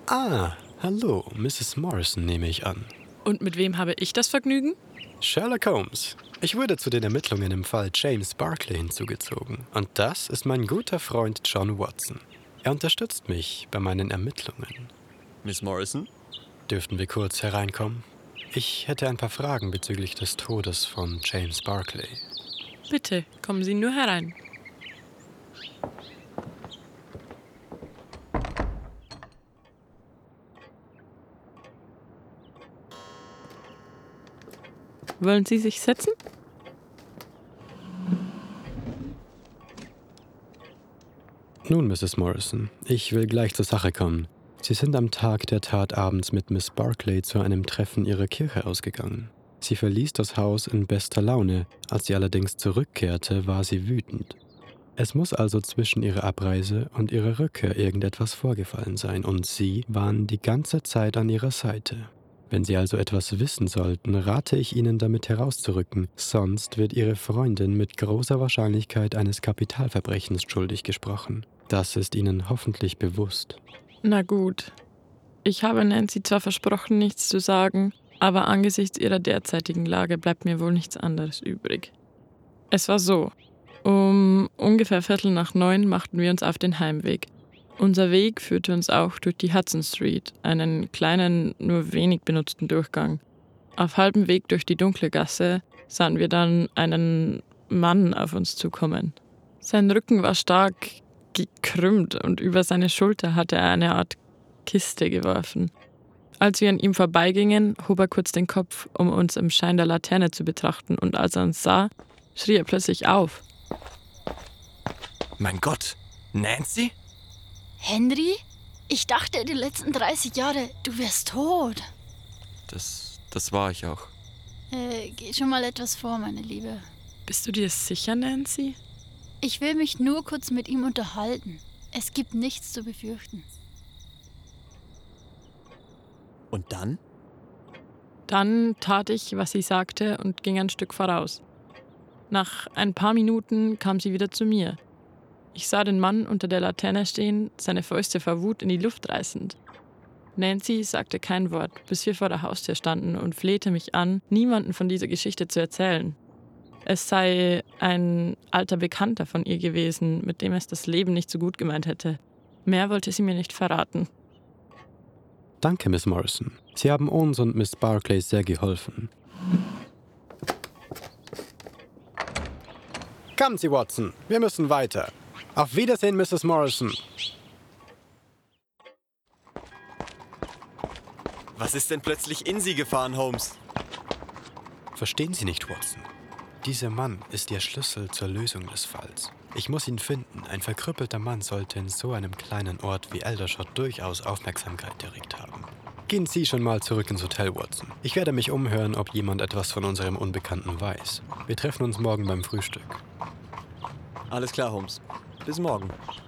Ah, hallo, Mrs. Morrison nehme ich an. Und mit wem habe ich das Vergnügen? Sherlock Holmes. Ich wurde zu den Ermittlungen im Fall James Barclay hinzugezogen. Und das ist mein guter Freund John Watson. Er unterstützt mich bei meinen Ermittlungen. Miss Morrison? Dürften wir kurz hereinkommen? Ich hätte ein paar Fragen bezüglich des Todes von James Barclay. Bitte, kommen Sie nur herein. Wollen Sie sich setzen? Nun, Mrs. Morrison, ich will gleich zur Sache kommen. Sie sind am Tag der Tat abends mit Miss Barclay zu einem Treffen ihrer Kirche ausgegangen. Sie verließ das Haus in bester Laune. Als sie allerdings zurückkehrte, war sie wütend. Es muss also zwischen ihrer Abreise und ihrer Rückkehr irgendetwas vorgefallen sein und Sie waren die ganze Zeit an ihrer Seite. Wenn Sie also etwas wissen sollten, rate ich Ihnen, damit herauszurücken, sonst wird Ihre Freundin mit großer Wahrscheinlichkeit eines Kapitalverbrechens schuldig gesprochen. Das ist Ihnen hoffentlich bewusst. Na gut. Ich habe Nancy zwar versprochen, nichts zu sagen, aber angesichts ihrer derzeitigen Lage bleibt mir wohl nichts anderes übrig. Es war so. Um ungefähr 8:15 machten wir uns auf den Heimweg. Unser Weg führte uns auch durch die Hudson Street, einen kleinen, nur wenig benutzten Durchgang. Auf halbem Weg durch die dunkle Gasse sahen wir dann einen Mann auf uns zukommen. Sein Rücken war stark gekrümmt und über seine Schulter hatte er eine Art Kiste geworfen. Als wir an ihm vorbeigingen, hob er kurz den Kopf, um uns im Schein der Laterne zu betrachten, und als er uns sah, schrie er plötzlich auf. Mein Gott, Nancy? Henry? Ich dachte die letzten 30 Jahre, du wärst tot. Das war ich auch. Geh schon mal etwas vor, meine Liebe. Bist du dir sicher, Nancy? Ich will mich nur kurz mit ihm unterhalten. Es gibt nichts zu befürchten. Und dann? Dann tat ich, was sie sagte, und ging ein Stück voraus. Nach ein paar Minuten kam sie wieder zu mir. Ich sah den Mann unter der Laterne stehen, seine Fäuste vor Wut in die Luft reißend. Nancy sagte kein Wort, bis wir vor der Haustür standen, und flehte mich an, niemanden von dieser Geschichte zu erzählen. Es sei ein alter Bekannter von ihr gewesen, mit dem es das Leben nicht so gut gemeint hätte. Mehr wollte sie mir nicht verraten. Danke, Miss Morrison. Sie haben uns und Miss Barclay sehr geholfen. Kommen Sie, Watson. Wir müssen weiter. Auf Wiedersehen, Mrs. Morrison. Was ist denn plötzlich in Sie gefahren, Holmes? Verstehen Sie nicht, Watson? Dieser Mann ist Ihr Schlüssel zur Lösung des Falls. Ich muss ihn finden. Ein verkrüppelter Mann sollte in so einem kleinen Ort wie Aldershot durchaus Aufmerksamkeit erregt haben. Gehen Sie schon mal zurück ins Hotel, Watson. Ich werde mich umhören, ob jemand etwas von unserem Unbekannten weiß. Wir treffen uns morgen beim Frühstück. Alles klar, Holmes. Bis morgen.